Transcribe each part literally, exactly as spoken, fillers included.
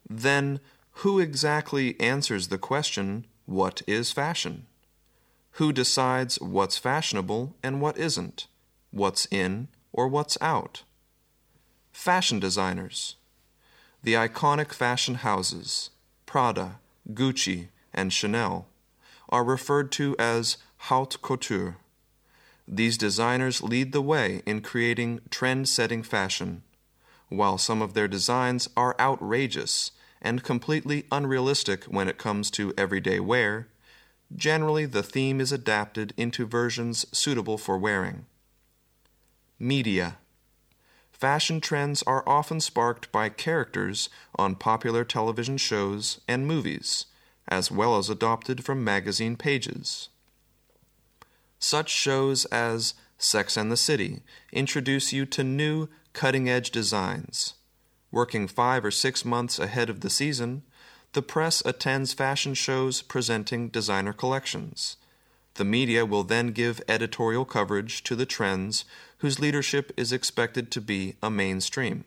Then, who exactly answers the question, what is fashion? Who decides what's fashionable and what isn't, what's in or what's out? Fashion designers. The iconic fashion houses, Prada, Gucci, and Chanel, are referred to as haute couture. These designers lead the way in creating trend-setting fashion. While some of their designs are outrageous and completely unrealistic when it comes to everyday wear, generally the theme is adapted into versions suitable for wearing. Media. Fashion trends are often sparked by characters on popular television shows and movies, as well as adopted from magazine pages. Such shows as Sex and the City introduce you to new, cutting-edge designs. Working five or six months ahead of the season, the press attends fashion shows presenting designer collections. The media will then give editorial coverage to the trends whose leadership is expected to be a mainstream.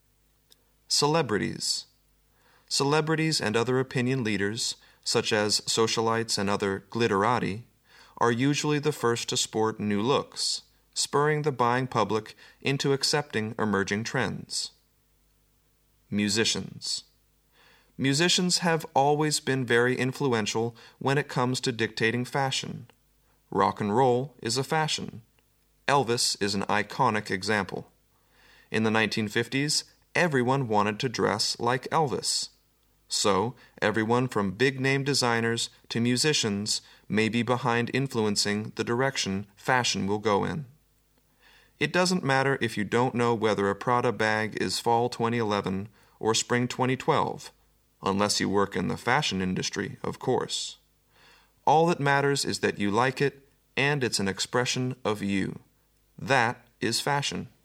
Celebrities. Celebrities and other opinion leaders, such as socialites and other glitterati, are usually the first to sport new looks, spurring the buying public into accepting emerging trends. Musicians. Musicians have always been very influential when it comes to dictating fashion. Rock and roll is a fashion. Elvis is an iconic example. In the nineteen fifties, everyone wanted to dress like Elvis. So, everyone from big-name designers to musicians may be behind influencing the direction fashion will go in. It doesn't matter if you don't know whether a Prada bag is fall twenty eleven or spring twenty twelve, unless you work in the fashion industry, of course. All that matters is that you like it and it's an expression of you. That is fashion.